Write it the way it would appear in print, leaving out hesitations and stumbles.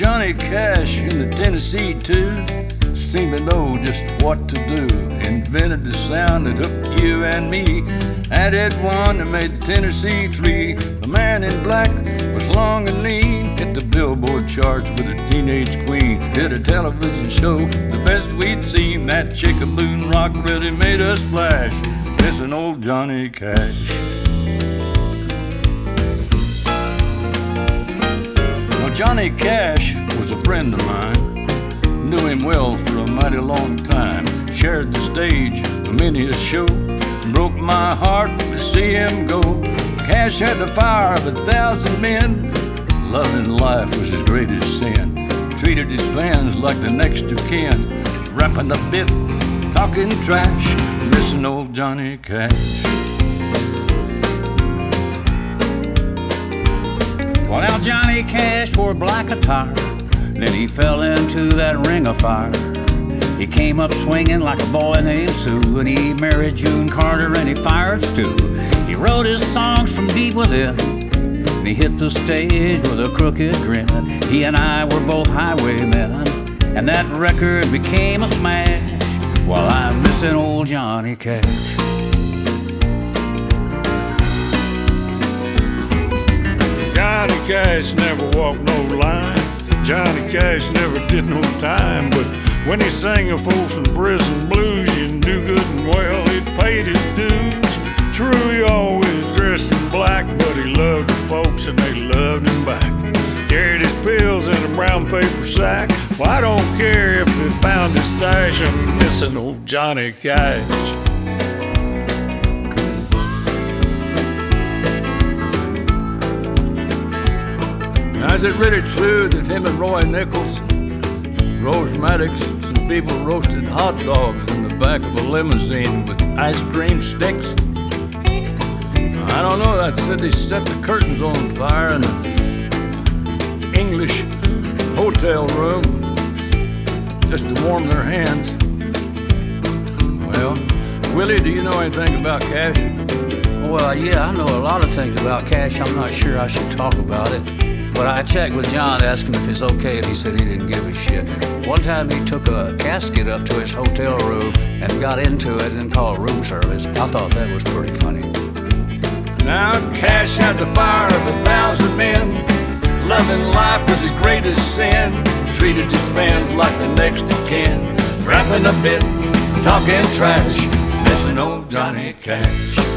Johnny Cash in the Tennessee two seemed to know just what to do. Invented the sound that hooked you and me. Added one that made the Tennessee three. The man in black was long and lean. Hit the Billboard charts with a teenage queen. Did a television show, the best we'd seen. That chicken boon rock really made us splash. Missing old Johnny Cash. Well, Johnny Cash was a friend of mine. Knew him well for a mighty long time. Shared the stage with many a show. Broke my heart to see him go. Cash had the fire of 1,000 men. Loving life was his greatest sin. Treated his fans like the next of kin. Rapping a bit, talking trash. Missing old Johnny Cash. Well, now Johnny Cash wore black attire. Then he fell into that ring of fire. He came up swinging like a boy named Sue. And he married June Carter and he fired Stu. He wrote his songs from deep within. And he hit the stage with a crooked grin. He and I were both highwaymen. And that record became a smash. While I'm missing old Johnny Cash. Johnny Cash never walked no line. Johnny Cash never did no time. But when he sang a Folsom Prison blues, you knew good and well he'd paid his dues. True, he always dressed in black, but he loved the folks and they loved him back. Carried his pills in a brown paper sack. Well, I don't care if they found his stash. I'm missing old Johnny Cash. Now, is it really true that him and Roy Nichols, Rose Maddox, and people roasted hot dogs in the back of a limousine with ice cream sticks? I don't know. I said they set the curtains on fire in the English hotel room just to warm their hands. Well, Willie, do you know anything about Cash? Well, yeah, I know a lot of things about Cash. I'm not sure I should talk about it. But I checked with John, asked him if it's okay, and he said he didn't give a shit. One time he took a casket up to his hotel room and got into it and called room service. I thought that was pretty funny. Now Cash had the fire of 1,000 men. Loving life was his greatest sin. Treated his fans like the next of kin. Rapping a bit, talking trash. Missing old Johnny Cash.